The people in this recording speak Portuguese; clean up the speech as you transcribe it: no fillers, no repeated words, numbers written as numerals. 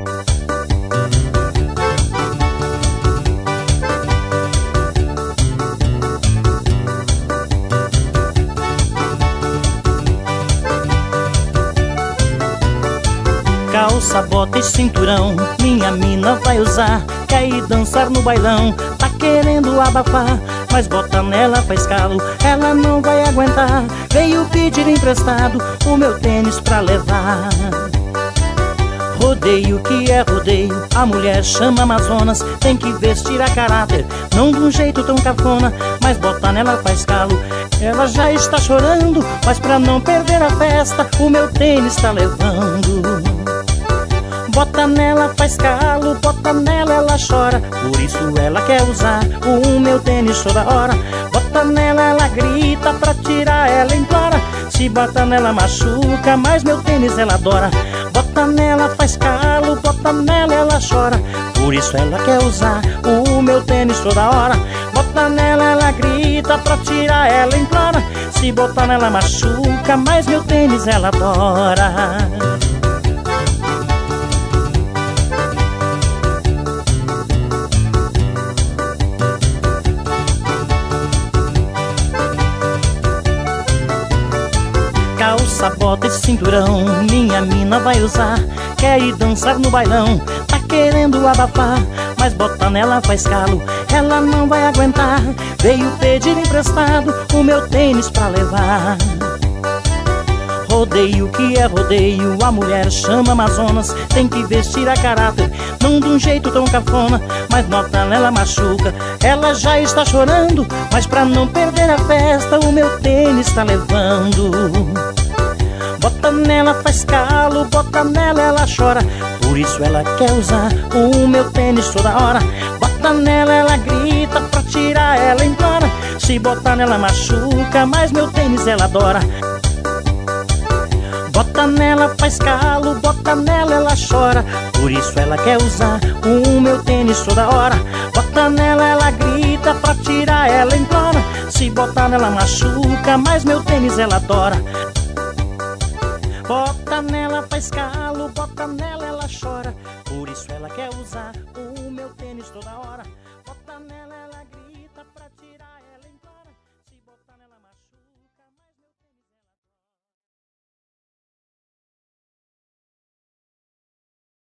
Calça, bota e cinturão, minha mina vai usar. Quer ir dançar no bailão, tá querendo abafar, mas bota nela faz calo, ela não vai aguentar. Veio pedir emprestado o meu tênis pra levar. Rodeio que é rodeio, a mulher chama Amazonas. Tem que vestir a caráter, não de um jeito tão cafona, mas bota nela faz calo, ela já está chorando, mas pra não perder a festa o meu tênis tá levando. Bota nela faz calo, bota nela ela chora, por isso ela quer usar o meu tênis toda hora. Bota nela ela grita, pra tirar ela implora. Se bota nela machuca, mas meu tênis ela adora. Bota nela faz calo, bota nela ela chora, por isso ela quer usar o meu tênis toda hora. Bota nela ela grita, pra tirar ela implora. Se botar nela machuca, mas meu tênis ela adora. Calça, bota e cinturão, minha mina vai usar. Quer ir dançar no bailão, tá querendo abafar, mas bota nela faz calo, ela não vai aguentar. Veio pedir emprestado o meu tênis pra levar. Rodeio que é rodeio, a mulher chama Amazonas. Tem que vestir a caráter, não de um jeito tão cafona, mas bota nela machuca, ela já está chorando, mas pra não perder a festa o meu tênis tá levando. Bota nela faz calo, bota nela ela chora, por isso ela quer usar o meu tênis toda hora. Bota nela ela grita, pra tirar ela implora. Se botar nela machuca, mas meu tênis ela adora. Bota nela faz calo, bota nela ela chora, por isso ela quer usar o meu tênis toda hora. Bota nela ela grita, pra tirar ela implora. Se botar nela machuca, mas meu tênis ela adora. Bota nela faz calo, bota nela ela chora, por isso ela quer usar o meu tênis toda hora.